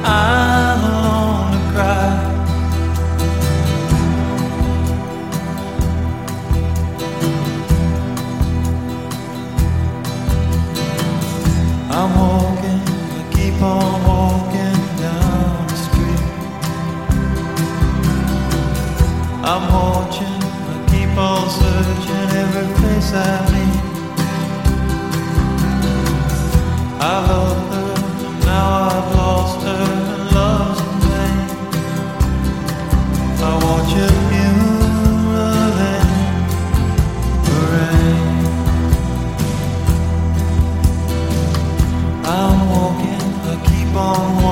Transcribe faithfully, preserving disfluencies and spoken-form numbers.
I'm alone to cry. I'm walking, I keep on walking down the street. I'm watching, I keep on searching every place I meet. I love her, now I've lost her, and love's in vain. I watch a funeral and parade. I'm walking, I keep on walking.